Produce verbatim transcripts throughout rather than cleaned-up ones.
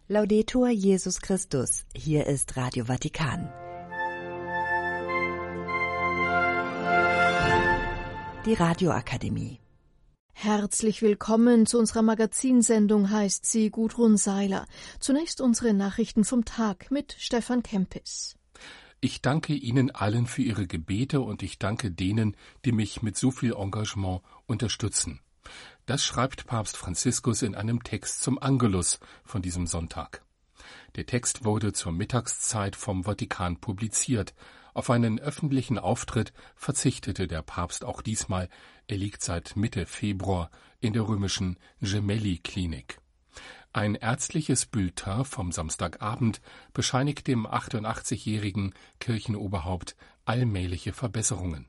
Laudetur Jesus Christus, hier ist Radio Vatikan. Die Radioakademie. Herzlich willkommen zu unserer Magazinsendung, heißt sie Gudrun Seiler. Zunächst unsere Nachrichten vom Tag mit Stefan Kempis. Ich danke Ihnen allen für Ihre Gebete und ich danke denen, die mich mit so viel Engagement unterstützen. Das schreibt Papst Franziskus in einem Text zum Angelus von diesem Sonntag. Der Text wurde zur Mittagszeit vom Vatikan publiziert. Auf einen öffentlichen Auftritt verzichtete der Papst auch diesmal. Er liegt seit Mitte Februar in der römischen Gemelli-Klinik. Ein ärztliches Bulletin vom Samstagabend bescheinigt dem achtundachtzigjährigen Kirchenoberhaupt allmähliche Verbesserungen.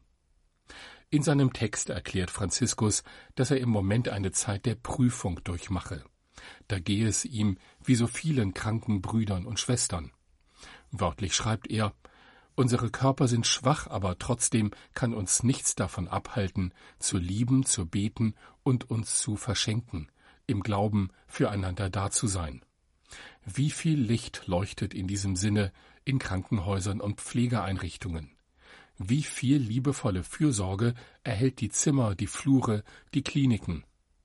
In seinem Text erklärt Franziskus, dass er im Moment eine Zeit der Prüfung durchmache. Da gehe es ihm wie so vielen kranken Brüdern und Schwestern. Wörtlich schreibt er: Unsere Körper sind schwach, aber trotzdem kann uns nichts davon abhalten, zu lieben, zu beten und uns zu verschenken, im Glauben füreinander da zu sein. Wie viel Licht leuchtet in diesem Sinne in Krankenhäusern und Pflegeeinrichtungen? Wie viel liebevolle Fürsorge erhält die Zimmer, die Flure, die Kliniken?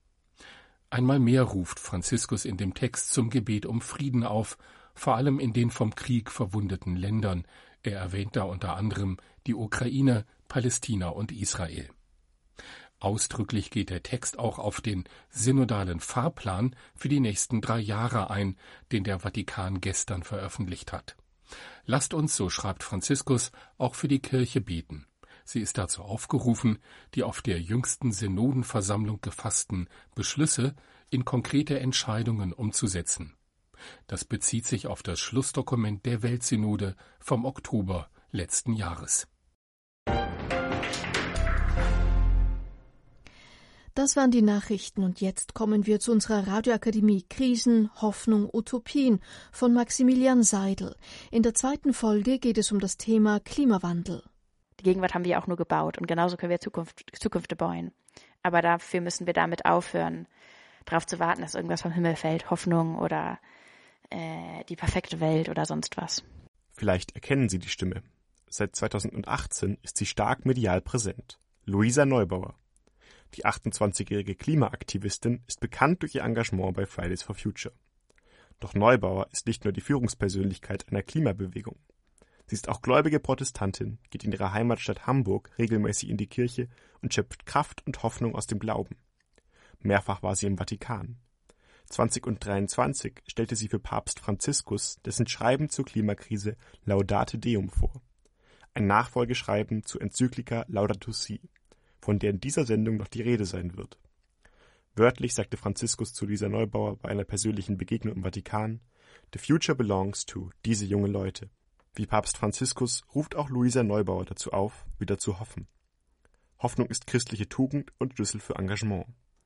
Einmal mehr ruft Franziskus in dem Text zum Gebet um Frieden auf, vor allem in den vom Krieg verwundeten Ländern. Er erwähnt da unter anderem die Ukraine, Palästina und Israel. Ausdrücklich geht der Text auch auf den synodalen Fahrplan für die nächsten drei Jahre ein, den der Vatikan gestern veröffentlicht hat. Lasst uns, so schreibt Franziskus, auch für die Kirche beten. Sie ist dazu aufgerufen, die auf der jüngsten Synodenversammlung gefassten Beschlüsse in konkrete Entscheidungen umzusetzen. Das bezieht sich auf das Schlussdokument der Weltsynode vom Oktober letzten Jahres. Das waren die Nachrichten und jetzt kommen wir zu unserer Radioakademie Krisen, Hoffnung, Utopien von Maximilian Seidel. In der zweiten Folge geht es um das Thema Klimawandel. Die Gegenwart haben wir ja auch nur gebaut und genauso können wir Zukunft, Zukunft bauen. Aber dafür müssen wir damit aufhören, darauf zu warten, dass irgendwas vom Himmel fällt, Hoffnung oder äh, die perfekte Welt oder sonst was. Vielleicht erkennen Sie die Stimme. Seit zweitausendachtzehn ist sie stark medial präsent. Luisa Neubauer. Die achtundzwanzigjährige Klimaaktivistin ist bekannt durch ihr Engagement bei Fridays for Future. Doch Neubauer ist nicht nur die Führungspersönlichkeit einer Klimabewegung. Sie ist auch gläubige Protestantin, geht in ihrer Heimatstadt Hamburg regelmäßig in die Kirche und schöpft Kraft und Hoffnung aus dem Glauben. Mehrfach war sie im Vatikan. zweitausenddreiundzwanzig stellte sie für Papst Franziskus dessen Schreiben zur Klimakrise Laudate Deum vor. Ein Nachfolgeschreiben zur Enzyklika Laudato Si, von der in dieser Sendung noch die Rede sein wird. Wörtlich sagte Franziskus zu Luisa Neubauer bei einer persönlichen Begegnung im Vatikan: The future belongs to diese junge Leute. Wie Papst Franziskus ruft auch Luisa Neubauer dazu auf, wieder zu hoffen. Hoffnung ist christliche Tugend und Schlüssel für Engagement.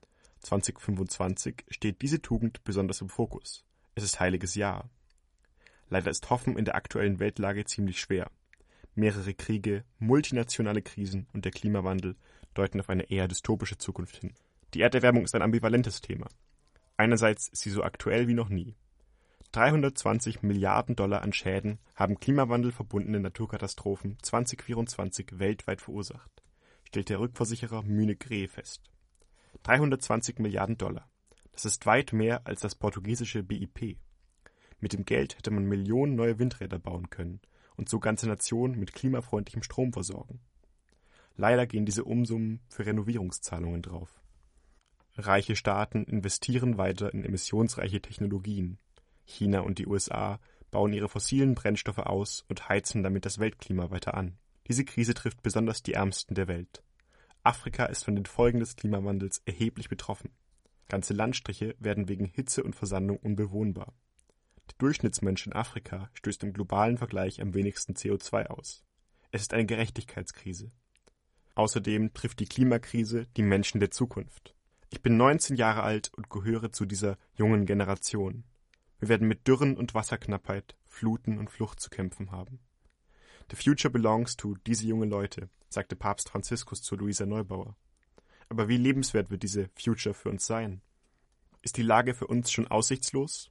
zweitausendfünfundzwanzig steht diese Tugend besonders im Fokus. Es ist heiliges Jahr. Leider ist Hoffen in der aktuellen Weltlage ziemlich schwer. Mehrere Kriege, multinationale Krisen und der Klimawandel deuten auf eine eher dystopische Zukunft hin. Die Erderwärmung ist ein ambivalentes Thema. Einerseits ist sie so aktuell wie noch nie. dreihundertzwanzig Milliarden Dollar an Schäden haben klimawandelverbundene Naturkatastrophen zweitausendvierundzwanzig weltweit verursacht, stellt der Rückversicherer Munich Re fest. dreihundertzwanzig Milliarden Dollar. Das ist weit mehr als das portugiesische B I P. Mit dem Geld hätte man Millionen neue Windräder bauen können und so ganze Nationen mit klimafreundlichem Strom versorgen. Leider gehen diese Umsummen für Renovierungszahlungen drauf. Reiche Staaten investieren weiter in emissionsreiche Technologien. China und die U S A bauen ihre fossilen Brennstoffe aus und heizen damit das Weltklima weiter an. Diese Krise trifft besonders die Ärmsten der Welt. Afrika ist von den Folgen des Klimawandels erheblich betroffen. Ganze Landstriche werden wegen Hitze und Versandung unbewohnbar. Der Durchschnittsmensch in Afrika stößt im globalen Vergleich am wenigsten C O zwei aus. Es ist eine Gerechtigkeitskrise. Außerdem trifft die Klimakrise die Menschen der Zukunft. Ich bin neunzehn Jahre alt und gehöre zu dieser jungen Generation. Wir werden mit Dürren und Wasserknappheit, Fluten und Flucht zu kämpfen haben. The future belongs to diese junge Leute, sagte Papst Franziskus zu Luisa Neubauer. Aber wie lebenswert wird diese Future für uns sein? Ist die Lage für uns schon aussichtslos?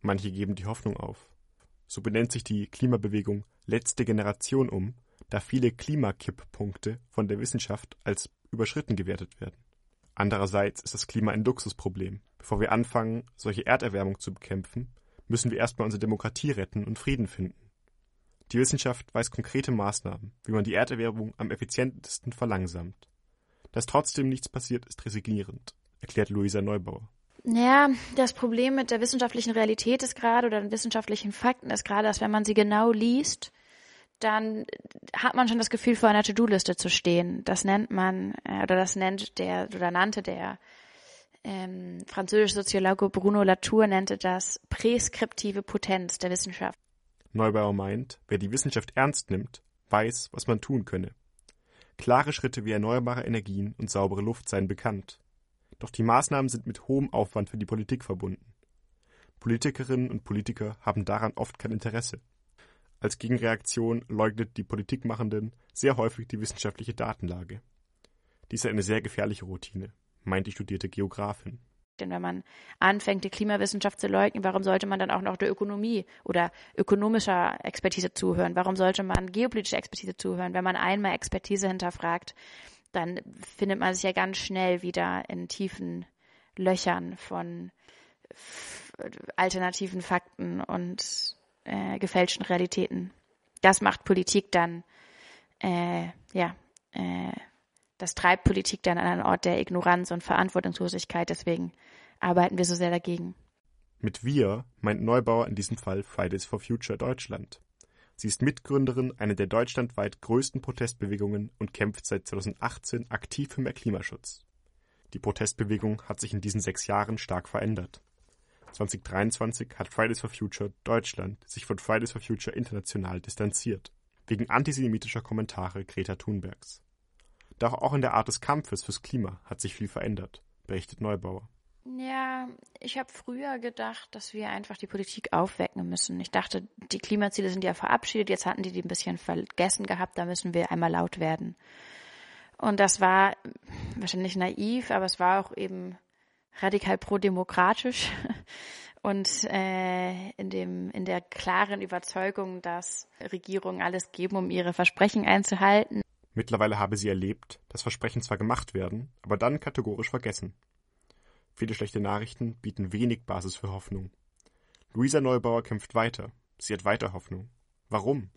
Manche geben die Hoffnung auf. So benennt sich die Klimabewegung Letzte Generation um, da viele Klimakipppunkte von der Wissenschaft als überschritten gewertet werden. Andererseits ist das Klima ein Luxusproblem. Bevor wir anfangen, solche Erderwärmung zu bekämpfen, müssen wir erstmal unsere Demokratie retten und Frieden finden. Die Wissenschaft weiß konkrete Maßnahmen, wie man die Erderwärmung am effizientesten verlangsamt. Dass trotzdem nichts passiert, ist resignierend, erklärt Luisa Neubauer. Ja, das Problem mit der wissenschaftlichen Realität ist gerade, oder den wissenschaftlichen Fakten ist gerade, dass wenn man sie genau liest, dann hat man schon das Gefühl, vor einer To-Do-Liste zu stehen. Das nennt man, äh, oder das nennt der, oder nannte der ähm, französische Soziologe Bruno Latour, nannte das präskriptive Potenz der Wissenschaft. Neubauer meint, wer die Wissenschaft ernst nimmt, weiß, was man tun könne. Klare Schritte wie erneuerbare Energien und saubere Luft seien bekannt. Doch die Maßnahmen sind mit hohem Aufwand für die Politik verbunden. Politikerinnen und Politiker haben daran oft kein Interesse. Als Gegenreaktion leugnet die Politikmachenden sehr häufig die wissenschaftliche Datenlage. Dies ist eine sehr gefährliche Routine, meint die studierte Geografin. Denn wenn man anfängt, die Klimawissenschaft zu leugnen, warum sollte man dann auch noch der Ökonomie oder ökonomischer Expertise zuhören? Warum sollte man geopolitischer Expertise zuhören? Wenn man einmal Expertise hinterfragt, dann findet man sich ja ganz schnell wieder in tiefen Löchern von f- alternativen Fakten und äh, gefälschten Realitäten. Das macht Politik dann, äh, ja, äh, das treibt Politik dann an einen Ort der Ignoranz und Verantwortungslosigkeit. Deswegen arbeiten wir so sehr dagegen. Mit wir meint Neubauer in diesem Fall Fridays for Future Deutschland. Sie ist Mitgründerin einer der deutschlandweit größten Protestbewegungen und kämpft seit zweitausendachtzehn aktiv für mehr Klimaschutz. Die Protestbewegung hat sich in diesen sechs Jahren stark verändert. zwanzig dreiundzwanzig hat Fridays for Future Deutschland sich von Fridays for Future international distanziert, wegen antisemitischer Kommentare Greta Thunbergs. Doch auch in der Art des Kampfes fürs Klima hat sich viel verändert, berichtet Neubauer. Ja, ich habe früher gedacht, dass wir einfach die Politik aufwecken müssen. Ich dachte, die Klimaziele sind ja verabschiedet, jetzt hatten die die ein bisschen vergessen gehabt, da müssen wir einmal laut werden. Und das war wahrscheinlich naiv, aber es war auch eben radikal pro-demokratisch und äh, in dem in der klaren Überzeugung, dass Regierungen alles geben, um ihre Versprechen einzuhalten. Mittlerweile habe sie erlebt, dass Versprechen zwar gemacht werden, aber dann kategorisch vergessen. Viele schlechte Nachrichten bieten wenig Basis für Hoffnung. Luisa Neubauer kämpft weiter. Sie hat weiter Hoffnung. Warum?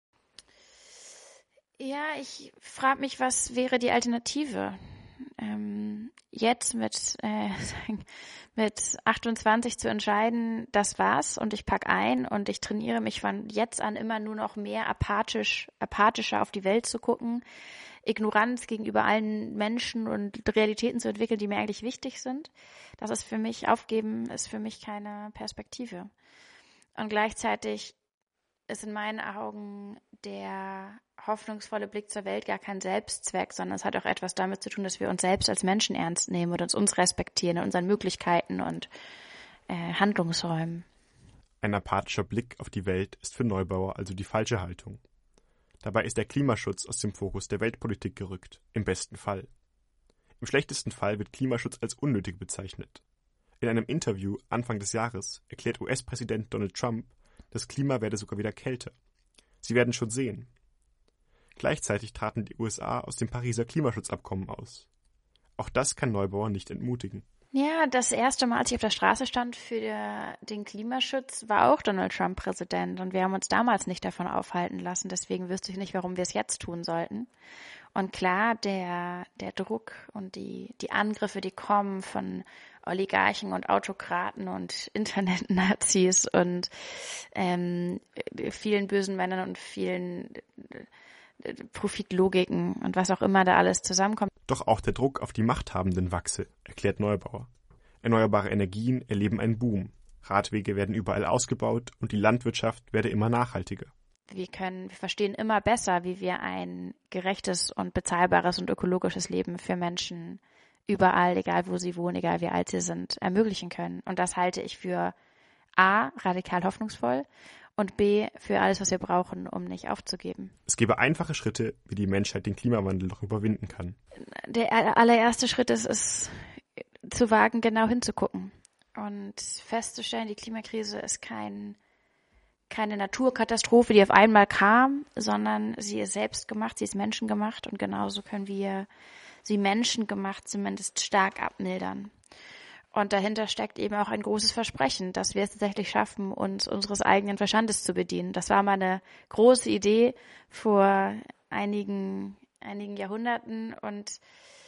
Ja, ich frage mich, was wäre die Alternative? Ähm, jetzt mit, äh, mit achtundzwanzig zu entscheiden, das war's und ich pack ein und ich trainiere mich von jetzt an immer nur noch mehr apathisch, apathischer auf die Welt zu gucken, Ignoranz gegenüber allen Menschen und Realitäten zu entwickeln, die mir eigentlich wichtig sind. Das ist für mich, aufgeben ist für mich keine Perspektive. Und gleichzeitig ist in meinen Augen der hoffnungsvolle Blick zur Welt gar kein Selbstzweck, sondern es hat auch etwas damit zu tun, dass wir uns selbst als Menschen ernst nehmen und uns, uns respektieren in unseren Möglichkeiten und äh, Handlungsräumen. Ein apathischer Blick auf die Welt ist für Neubauer also die falsche Haltung. Dabei ist der Klimaschutz aus dem Fokus der Weltpolitik gerückt, im besten Fall. Im schlechtesten Fall wird Klimaschutz als unnötig bezeichnet. In einem Interview Anfang des Jahres erklärt U S-Präsident Donald Trump, das Klima werde sogar wieder kälter. Sie werden schon sehen. Gleichzeitig traten die U S A aus dem Pariser Klimaschutzabkommen aus. Auch das kann Neubauer nicht entmutigen. Ja, das erste Mal, als ich auf der Straße stand für der, den Klimaschutz, war auch Donald Trump Präsident. Und wir haben uns damals nicht davon aufhalten lassen. Deswegen wüsste ich nicht, warum wir es jetzt tun sollten. Und klar, der, der Druck und die, die Angriffe, die kommen von Oligarchen und Autokraten und Internet-Nazis und ähm, vielen bösen Männern und vielen äh, Profitlogiken und was auch immer da alles zusammenkommt. Doch auch der Druck auf die Machthabenden wachse, erklärt Neubauer. Erneuerbare Energien erleben einen Boom. Radwege werden überall ausgebaut und die Landwirtschaft werde immer nachhaltiger. Wir können, wir verstehen immer besser, wie wir ein gerechtes und bezahlbares und ökologisches Leben für Menschen überall, egal wo sie wohnen, egal wie alt sie sind, ermöglichen können. Und das halte ich für A, radikal hoffnungsvoll und B, für alles, was wir brauchen, um nicht aufzugeben. Es gäbe einfache Schritte, wie die Menschheit den Klimawandel noch überwinden kann. Der allererste Schritt ist es, zu wagen, genau hinzugucken. und festzustellen, die Klimakrise ist kein, keine Naturkatastrophe, die auf einmal kam, sondern sie ist selbst gemacht, sie ist menschengemacht und genauso können wir sie menschengemacht zumindest stark abmildern. Und dahinter steckt eben auch ein großes Versprechen, dass wir es tatsächlich schaffen, uns unseres eigenen Verstandes zu bedienen. Das war mal eine große Idee vor einigen, einigen Jahrhunderten und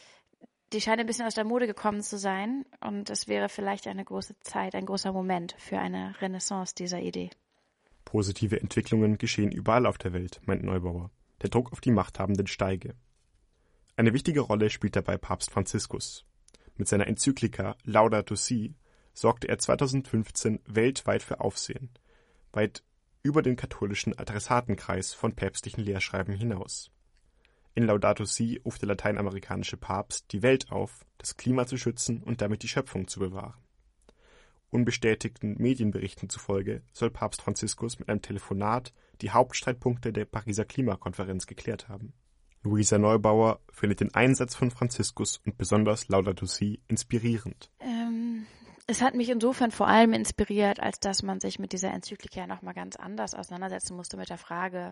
die scheint ein bisschen aus der Mode gekommen zu sein. Und es wäre vielleicht eine große Zeit, ein großer Moment für eine Renaissance dieser Idee. Positive Entwicklungen geschehen überall auf der Welt, meint Neubauer. Der Druck auf die Machthabenden steige. Eine wichtige Rolle spielt dabei Papst Franziskus. Mit seiner Enzyklika Laudato Si sorgte er zweitausendfünfzehn weltweit für Aufsehen, weit über den katholischen Adressatenkreis von päpstlichen Lehrschreiben hinaus. In Laudato Si ruft der lateinamerikanische Papst die Welt auf, das Klima zu schützen und damit die Schöpfung zu bewahren. Unbestätigten Medienberichten zufolge soll Papst Franziskus mit einem Telefonat die Hauptstreitpunkte der Pariser Klimakonferenz geklärt haben. Luisa Neubauer findet den Einsatz von Franziskus und besonders Laudato Si inspirierend. Ähm, es hat mich insofern vor allem inspiriert, als dass man sich mit dieser Enzyklika nochmal ganz anders auseinandersetzen musste mit der Frage,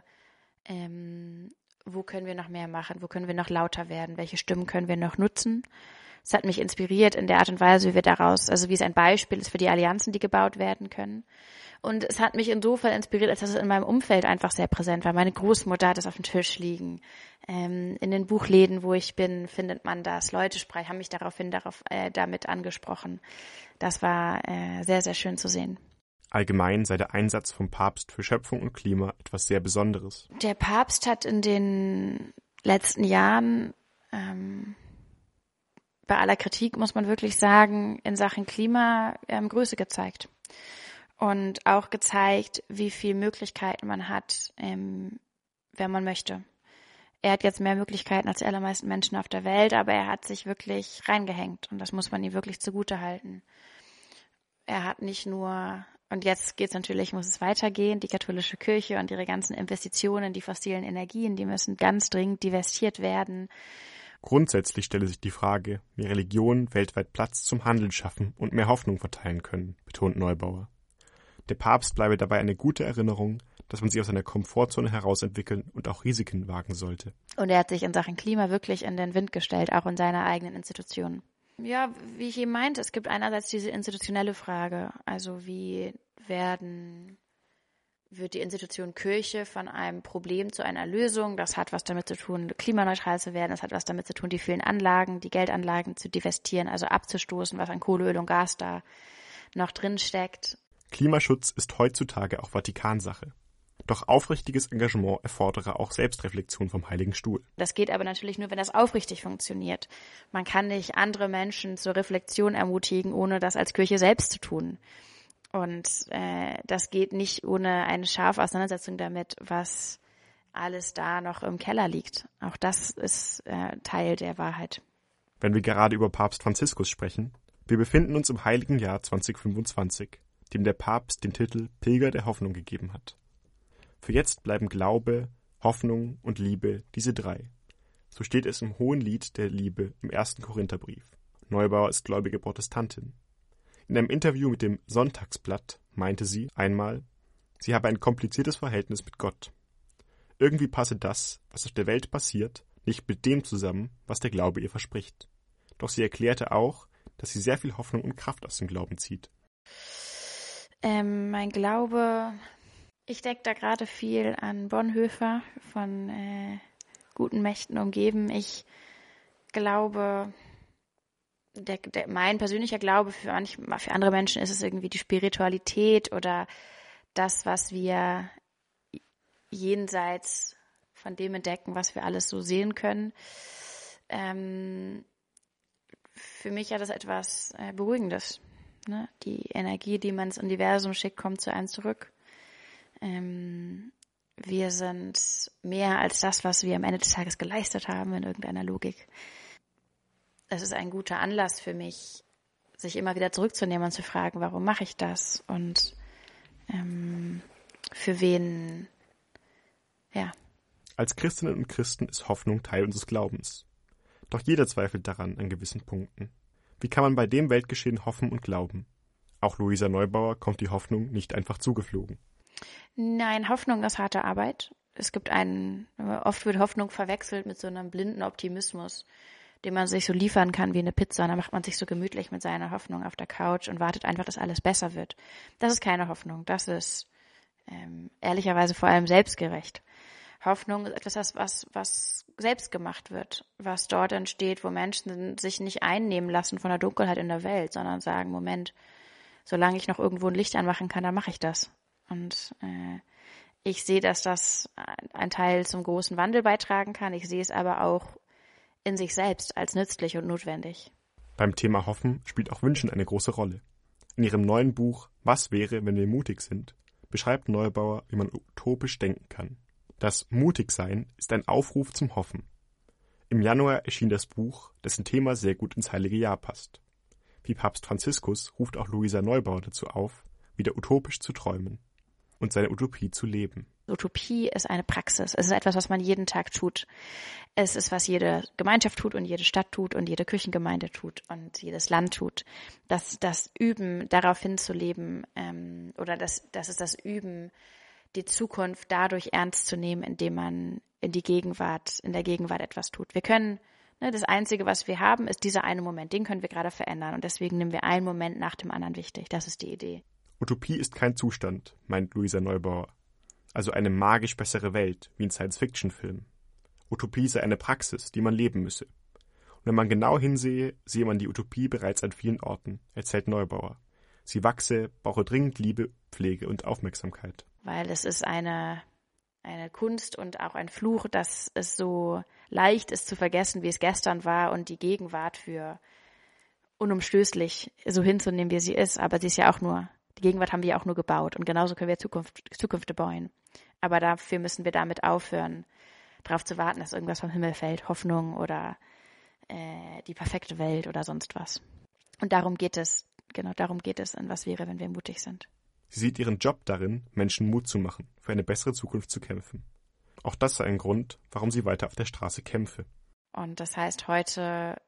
ähm, wo können wir noch mehr machen, wo können wir noch lauter werden, welche Stimmen können wir noch nutzen. Es hat mich inspiriert in der Art und Weise, wie wir daraus, also wie es ein Beispiel ist für die Allianzen, die gebaut werden können. Und es hat mich insofern inspiriert, als dass es in meinem Umfeld einfach sehr präsent war. Meine Großmutter hat es auf dem Tisch liegen. Ähm, in den Buchläden, wo ich bin, findet man das. Leute sprechen, haben mich daraufhin darauf, äh, damit angesprochen. Das war äh, sehr, sehr schön zu sehen. Allgemein sei der Einsatz vom Papst für Schöpfung und Klima etwas sehr Besonderes. Der Papst hat in den letzten Jahren, ähm, bei aller Kritik muss man wirklich sagen, in Sachen Klima ähm, Größe gezeigt. Und auch gezeigt, wie viele Möglichkeiten man hat, ähm, wenn man möchte. Er hat jetzt mehr Möglichkeiten als die allermeisten Menschen auf der Welt, aber er hat sich wirklich reingehängt und das muss man ihm wirklich zugute halten. Er hat nicht nur, und jetzt geht es natürlich, muss es weitergehen, die katholische Kirche und ihre ganzen Investitionen, die fossilen Energien, die müssen ganz dringend divestiert werden. Grundsätzlich stelle sich die Frage, wie Religionen weltweit Platz zum Handeln schaffen und mehr Hoffnung verteilen können, betont Neubauer. Der Papst bleibe dabei eine gute Erinnerung, dass man sich aus einer Komfortzone herausentwickeln und auch Risiken wagen sollte. Und er hat sich in Sachen Klima wirklich in den Wind gestellt, auch in seiner eigenen Institution. Ja, wie ich eben meinte, es gibt einerseits diese institutionelle Frage, also wie werden, wird die Institution Kirche von einem Problem zu einer Lösung, das hat was damit zu tun, klimaneutral zu werden, das hat was damit zu tun, die vielen Anlagen, die Geldanlagen zu divestieren, also abzustoßen, was an Kohle, Öl und Gas da noch drin steckt. Klimaschutz ist heutzutage auch Vatikansache. Doch aufrichtiges Engagement erfordere auch Selbstreflexion vom Heiligen Stuhl. Das geht aber natürlich nur, wenn das aufrichtig funktioniert. Man kann nicht andere Menschen zur Reflexion ermutigen, ohne das als Kirche selbst zu tun. Und äh, das geht nicht ohne eine scharfe Auseinandersetzung damit, was alles da noch im Keller liegt. Auch das ist äh, Teil der Wahrheit. Wenn wir gerade über Papst Franziskus sprechen, wir befinden uns im heiligen Jahr zwanzig fünfundzwanzig, dem der Papst den Titel Pilger der Hoffnung gegeben hat. Für jetzt bleiben Glaube, Hoffnung und Liebe diese drei. So steht es im Hohen Lied der Liebe im ersten Korintherbrief. Neubauer ist gläubige Protestantin. In einem Interview mit dem Sonntagsblatt meinte sie einmal, sie habe ein kompliziertes Verhältnis mit Gott. Irgendwie passe das, was auf der Welt passiert, nicht mit dem zusammen, was der Glaube ihr verspricht. Doch sie erklärte auch, dass sie sehr viel Hoffnung und Kraft aus dem Glauben zieht. Ähm, mein Glaube, ich denke da gerade viel an Bonhoeffer, von äh, guten Mächten umgeben. Ich glaube, der, der, mein persönlicher Glaube für, manch, für andere Menschen ist es irgendwie die Spiritualität oder das, was wir jenseits von dem entdecken, was wir alles so sehen können. Ähm, für mich hat das etwas äh, Beruhigendes. Ne? Die Energie, die man ins Universum schickt, kommt zu einem zurück. Ähm, wir sind mehr als das, was wir am Ende des Tages geleistet haben in irgendeiner Logik. Es ist ein guter Anlass für mich, sich immer wieder zurückzunehmen und zu fragen, warum mache ich das und ähm, für wen, ja. Als Christinnen und Christen ist Hoffnung Teil unseres Glaubens. Doch jeder zweifelt daran an gewissen Punkten. Wie kann man bei dem Weltgeschehen hoffen und glauben? Auch Luisa Neubauer kommt die Hoffnung nicht einfach zugeflogen. Nein, Hoffnung ist harte Arbeit. Es gibt einen, oft wird Hoffnung verwechselt mit so einem blinden Optimismus, den man sich so liefern kann wie eine Pizza. Da macht man sich so gemütlich mit seiner Hoffnung auf der Couch und wartet einfach, dass alles besser wird. Das ist keine Hoffnung. Das ist ähm, ehrlicherweise vor allem selbstgerecht. Hoffnung ist etwas, was, was selbst gemacht wird, was dort entsteht, wo Menschen sich nicht einnehmen lassen von der Dunkelheit in der Welt, sondern sagen, Moment, solange ich noch irgendwo ein Licht anmachen kann, dann mache ich das. Und äh, ich sehe, dass das ein Teil zum großen Wandel beitragen kann. Ich sehe es aber auch in sich selbst als nützlich und notwendig. Beim Thema Hoffen spielt auch Wünschen eine große Rolle. In ihrem neuen Buch »Was wäre, wenn wir mutig sind« beschreibt Neubauer, wie man utopisch denken kann. Das Mutigsein ist ein Aufruf zum Hoffen. Im Januar erschien das Buch, dessen Thema sehr gut ins Heilige Jahr passt. Wie Papst Franziskus ruft auch Luisa Neubauer dazu auf, wieder utopisch zu träumen und seine Utopie zu leben. Utopie ist eine Praxis. Es ist etwas, was man jeden Tag tut. Es ist, was jede Gemeinschaft tut und jede Stadt tut und jede Kirchengemeinde tut und jedes Land tut. Das, das Üben, darauf hinzuleben, ähm, oder das, das ist das Üben, die Zukunft dadurch ernst zu nehmen, indem man in die Gegenwart, in der Gegenwart etwas tut. Wir können, ne, das Einzige, was wir haben, ist dieser eine Moment. Den können wir gerade verändern und deswegen nehmen wir einen Moment nach dem anderen wichtig. Das ist die Idee. Utopie ist kein Zustand, meint Luisa Neubauer. Also eine magisch bessere Welt, wie in Science-Fiction-Filmen. Utopie sei eine Praxis, die man leben müsse. Und wenn man genau hinsehe, sehe man die Utopie bereits an vielen Orten, erzählt Neubauer. Sie wachse, brauche dringend Liebe, Pflege und Aufmerksamkeit. Weil es ist eine, eine Kunst und auch ein Fluch, dass es so leicht ist zu vergessen, wie es gestern war und die Gegenwart für unumstößlich so hinzunehmen, wie sie ist. Aber sie ist ja auch nur, die Gegenwart haben wir ja auch nur gebaut und genauso können wir Zukunft, Zukunft bauen. Aber dafür müssen wir damit aufhören, darauf zu warten, dass irgendwas vom Himmel fällt, Hoffnung oder äh, die perfekte Welt oder sonst was. Und darum geht es, genau darum geht es, in was wäre, wenn wir mutig sind. Sie sieht ihren Job darin, Menschen Mut zu machen, für eine bessere Zukunft zu kämpfen. Auch das sei ein Grund, warum sie weiter auf der Straße kämpfe. Und das heißt, heute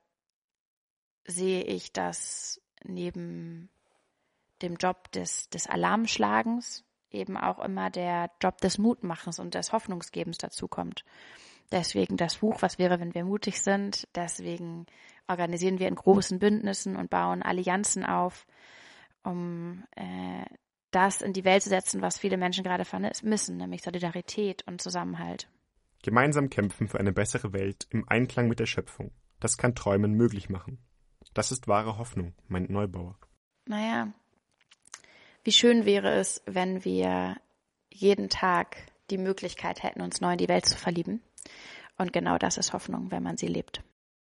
sehe ich, dass neben dem Job des, des Alarmschlagens eben auch immer der Job des Mutmachens und des Hoffnungsgebens dazukommt. Deswegen das Buch, was wäre, wenn wir mutig sind. Deswegen organisieren wir in großen Bündnissen und bauen Allianzen auf, um äh, das in die Welt zu setzen, was viele Menschen gerade vermissen, nämlich Solidarität und Zusammenhalt. Gemeinsam kämpfen für eine bessere Welt im Einklang mit der Schöpfung. Das kann Träumen möglich machen. Das ist wahre Hoffnung, meint Neubauer. Naja, wie schön wäre es, wenn wir jeden Tag die Möglichkeit hätten, uns neu in die Welt zu verlieben. Und genau das ist Hoffnung, wenn man sie lebt.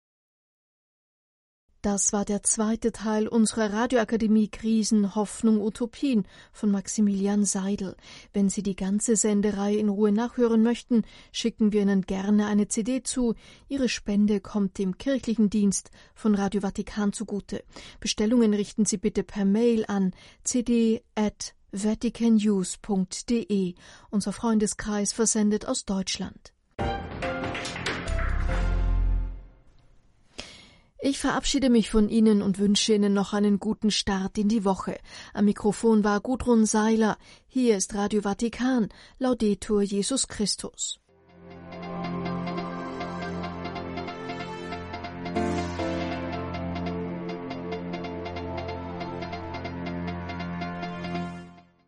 Das war der zweite Teil unserer Radioakademie Krisen, Hoffnung, Utopien von Maximilian Seidel. Wenn Sie die ganze Sendereihe in Ruhe nachhören möchten, schicken wir Ihnen gerne eine C D zu. Ihre Spende kommt dem kirchlichen Dienst von Radio Vatikan zugute. Bestellungen richten Sie bitte per Mail an c d at vaticannews punkt d e. Unser Freundeskreis versendet aus Deutschland. Ich verabschiede mich von Ihnen und wünsche Ihnen noch einen guten Start in die Woche. Am Mikrofon war Gudrun Seiler. Hier ist Radio Vatikan. Laudetur Jesus Christus.